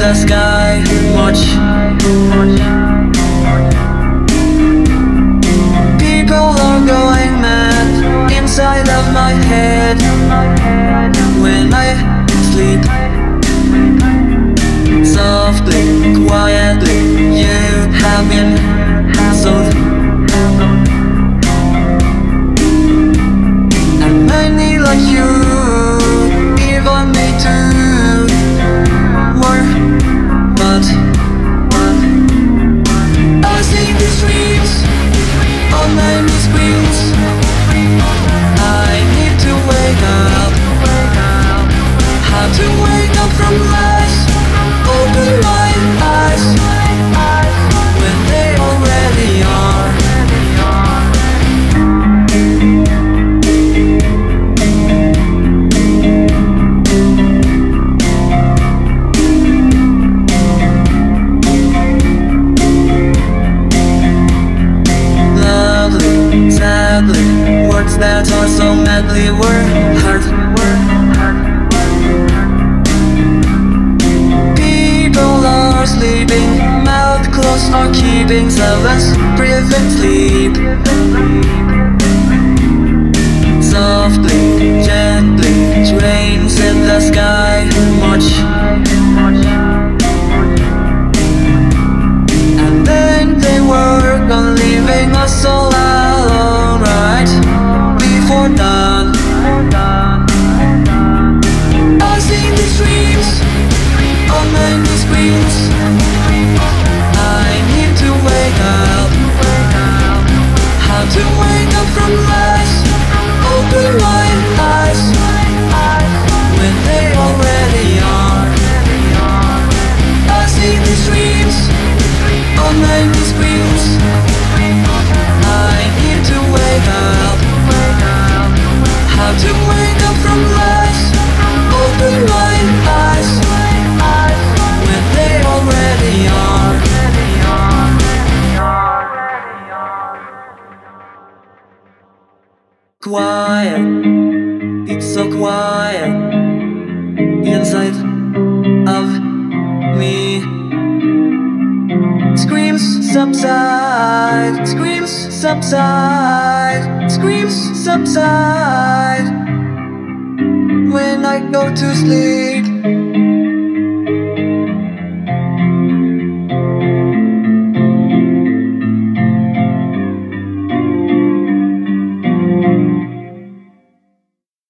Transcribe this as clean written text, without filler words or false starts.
the sky. Watch. People are going mad inside of my head when I sleep. Softly, quietly, you have been sold. And many like you, even me too, were. But I see these dreams on many screens. I need to wake up. How to wake up from lies. Open my eyes when they already are. Lovely, sadly, words that are so madly were hurt. Sleeping, mouth closed are keeping silence, prevent sleep. Softly, gently, trains in the sky. Watch. And then they work on leaving us all alone, right before dawn. I see these dreams on many screens. I need to wake up. How to wake up from lies. Open my eyes when they already are. I see these dreams on many screens. I need to wake up. How to wake up from lies. Open my eyes when they already are. Quiet, it's so quiet inside of me. Screams subside, screams subside, screams subside when I go to sleep.